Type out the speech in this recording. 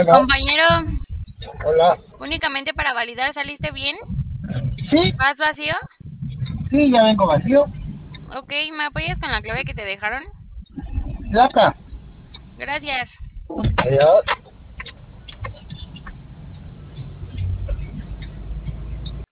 Bueno, Compañero, hola. únicamente para validar, ¿saliste bien? Sí, ¿Vas vacío? sí, ya vengo vacío. Ok, ¿me apoyas con la clave que te dejaron? Laca. Gracias. Adiós.